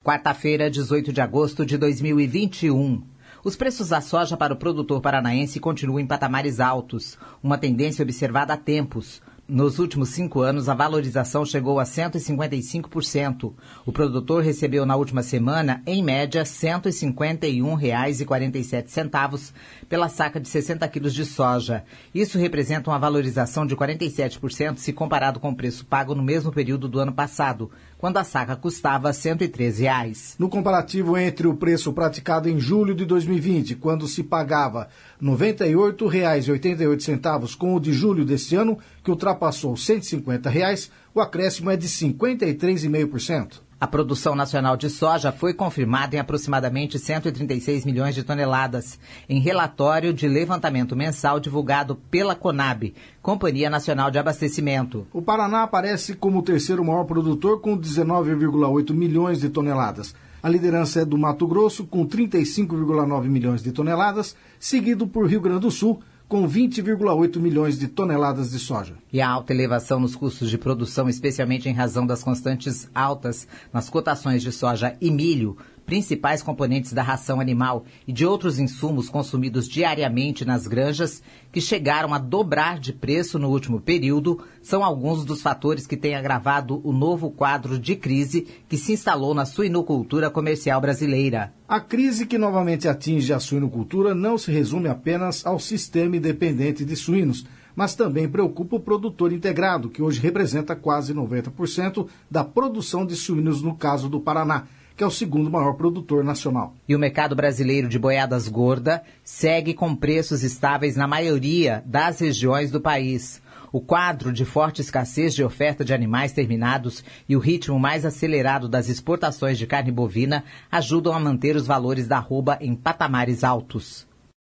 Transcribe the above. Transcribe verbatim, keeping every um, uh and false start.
Quarta-feira, dezoito de agosto de dois mil e vinte e um. Os preços da soja para o produtor paranaense continuam em patamares altos, uma tendência observada há tempos. Nos últimos cinco anos, a valorização chegou a cento e cinquenta e cinco por cento. O produtor recebeu na última semana, em média, cento e cinquenta e um reais e quarenta e sete centavos pela saca de sessenta quilos de soja. Isso representa uma valorização de quarenta e sete por cento se comparado com o preço pago no mesmo período do ano passado, quando a saca custava cento e treze reais. No comparativo entre o preço praticado em julho de dois mil e vinte, quando se pagava noventa e oito reais e oitenta e oito centavos, com o de julho deste ano, que ultrapassou cento e cinquenta reais, o acréscimo é de cinquenta e três vírgula cinco por cento. A produção nacional de soja foi confirmada em aproximadamente cento e trinta e seis milhões de toneladas, em relatório de levantamento mensal divulgado pela Conab, Companhia Nacional de Abastecimento. O Paraná aparece como o terceiro maior produtor, com dezenove vírgula oito milhões de toneladas. A liderança é do Mato Grosso, com trinta e cinco vírgula nove milhões de toneladas, seguido por Rio Grande do Sul, com vinte vírgula oito milhões de toneladas de soja. E a alta elevação nos custos de produção, especialmente em razão das constantes altas nas cotações de soja e milho, principais componentes da ração animal, e de outros insumos consumidos diariamente nas granjas, que chegaram a dobrar de preço no último período, são alguns dos fatores que têm agravado o novo quadro de crise que se instalou na suinocultura comercial brasileira. A crise que novamente atinge a suinocultura não se resume apenas ao sistema independente de suínos, mas também preocupa o produtor integrado, que hoje representa quase noventa por cento da produção de suínos no caso do Paraná, que é o segundo maior produtor nacional. E o mercado brasileiro de boiadas gorda segue com preços estáveis na maioria das regiões do país. O quadro de forte escassez de oferta de animais terminados e o ritmo mais acelerado das exportações de carne bovina ajudam a manter os valores da arroba em patamares altos.